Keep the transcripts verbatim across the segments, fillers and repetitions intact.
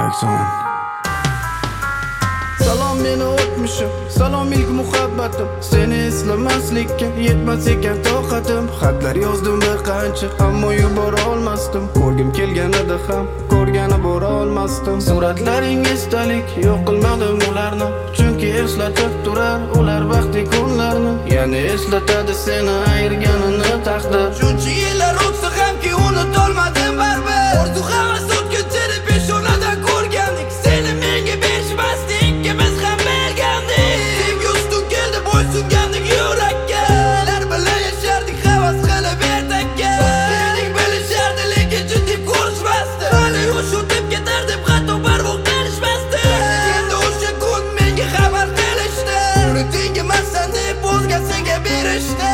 Yurakson. Salom meni o'tmishim, salom ilk muhabbatim. Seni eslamaslikka yetmas ekan toqatim. Xatlar yozdim bir qancha, ammo yubora olmasdim. Ko'rgim kelganida ham ko'rgani bora olmasdim. Suratlaring esdalik, yo'q qilmadim ularni, chunki eslatib turar ular vaqti kunlarni. Yana eslatadi seni ayirganini taqdir. Shuncha yillar o'tsa hamki unutolmadim baribir. Orzu havas o'tkinchini peshonadan ko'rgandik. Seni menga berishmasdi, ikkimiz ham bergandik. Sevgi ustun keldi, bo'ysungandik yurakka. Ular bilan yashardik, havas qilib ertakka. Sevdik bilishardi, lekin jiddiy ko'rishmasdi. Hali yosh o'tib ketar deb hatto barvoq berishmasdi. Endi o'sha kun menga xabar qilishdi. Unuting emassan deb o'zgasiga berishdi.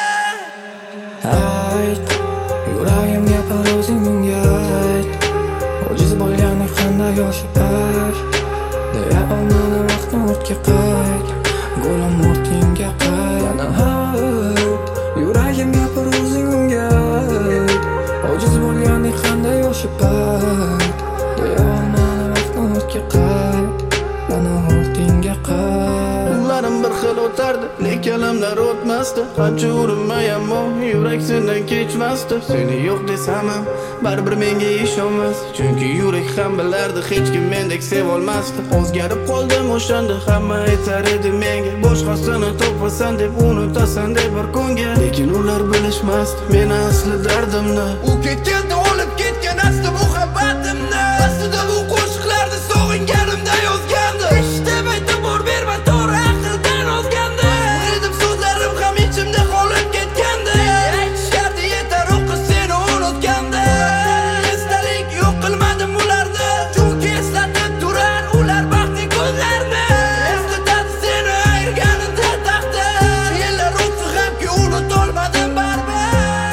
Ayt, yuragim gapir o'zing unga ayt. Ojiz bo'lgani qanday yoshi bor, deya olmani vaqtni o'tga qayt. Go'lim o'rtingga qayt. Yana ayt, yuragim gapir o'zing unga ayt. Ojiz bo'lgani qanday yoshi bor, deya olmani vaqtni o'tga qayt. Yana o'rtingga qayt. Kunlarim bir xil o'tardi, lekin alamlar o'tmasdi. Qancha urinmay ammo yurak sendan kechmasdi. Seni yo'q desam ham baribir menga ishonmas, chunki yurak ham bilardi hech kim mendek sev olmasdi. O'zgarib qoldim o'shanda, hamma aytar edi menga boshqasini topasan deb, unutasan deb bir kunga. Lekin ular bilishmasdi meni asli dardimni. U ketganda olib ketgan asli muhabbatimni. Aslida bu qo'shiqlarni sog'inganimda yozgandim. Eshitib aytib bor berma to'g'ri aqldan ozgandi. O'yladim so'zlarim ham ichimda qolib ketgandi. Aytishardi yetar o'qish seni unutgandi. Esdalik yo'q qilmadim ularni, chunki eslatib turar ular baxtli kunlarni. Eslatadi seni ayirganida taqdir. Yillar o'tsa hamki unutolmadim baribir.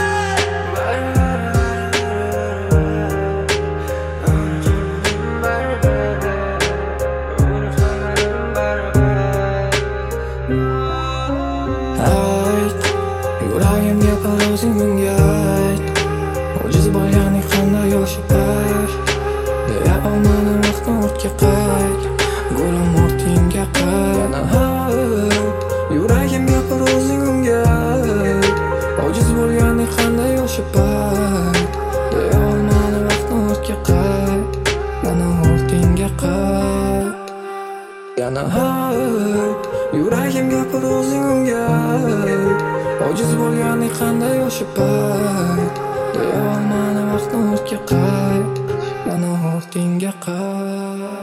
Ayt, yuragim gapir o'zing unga ayt. Ojiz bo'lgani qanday yoshi bor, deya olmani vaqtni o'tga qayt. Go'lim o'rtingga qayt. Yana ayt, yuragim gapir o'zing unga ayt. Ojiz bo'lgani qanday yoshi bor, deya olmani vaqtni o'tga qayt. Yana o'rtingga qayt. Yana ayt, yuragim gapir o'zing unga ayt. Ojiz bo'lgani qanday yoshi bor, deya olmani vaqtni o'tga qayt. Yana o'rtingga qayt.